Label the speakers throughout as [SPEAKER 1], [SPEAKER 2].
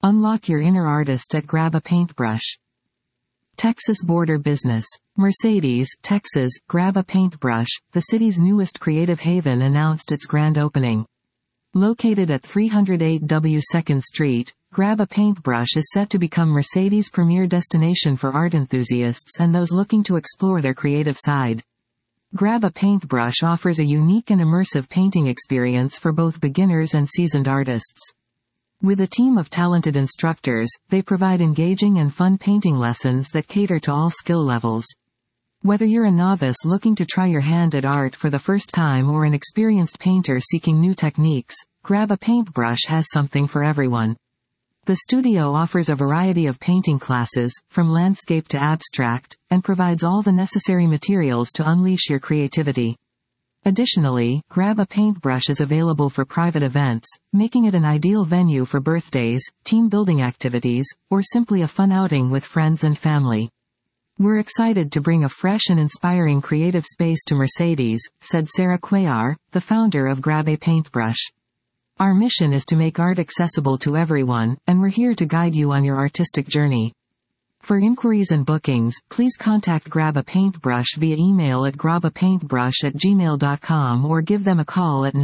[SPEAKER 1] Unlock your inner artist at Grab a Paintbrush. Texas Border Business. Mercedes, Texas, Grab a Paintbrush, the city's newest creative haven, announced its grand opening. Located at 308 W 2nd Street, Grab a Paintbrush is set to become Mercedes' premier destination for art enthusiasts and those looking to explore their creative side. Grab a Paintbrush offers a unique and immersive painting experience for both beginners and seasoned artists. With a team of talented instructors, they provide engaging and fun painting lessons that cater to all skill levels. Whether you're a novice looking to try your hand at art for the first time or an experienced painter seeking new techniques, Grab a Paintbrush has something for everyone. The studio offers a variety of painting classes, from landscape to abstract, and provides all the necessary materials to unleash your creativity. Additionally, Grab a Paintbrush is available for private events, making it an ideal venue for birthdays, team building activities, or simply a fun outing with friends and family. "We're excited to bring a fresh and inspiring creative space to Mercedes," said Sarah Cuellar, the founder of Grab a Paintbrush. "Our mission is to make art accessible to everyone, and we're here to guide you on your artistic journey." For inquiries and bookings, please contact Grab a Paintbrush via email at grabapaintbrush@gmail.com or give them a call at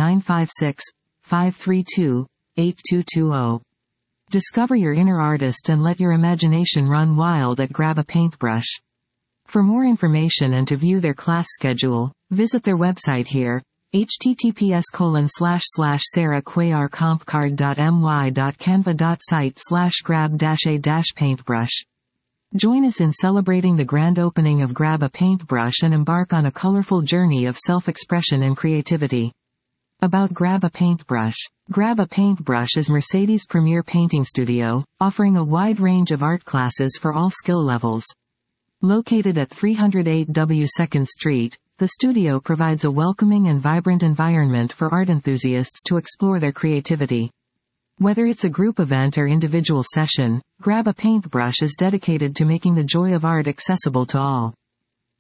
[SPEAKER 1] 956-532-8220. Discover your inner artist and let your imagination run wild at Grab a Paintbrush. For more information and to view their class schedule, visit their website here, https://sarahcuellarcompcard.my.canva.site/grab-a-paintbrush. Join us in celebrating the grand opening of Grab a Paintbrush and embark on a colorful journey of self-expression and creativity. About Grab a Paintbrush. Grab a Paintbrush is Mercedes' premier painting studio, offering a wide range of art classes for all skill levels. Located at 308 W 2nd Street, the studio provides a welcoming and vibrant environment for art enthusiasts to explore their creativity. Whether it's a group event or individual session, Grab a Paintbrush is dedicated to making the joy of art accessible to all.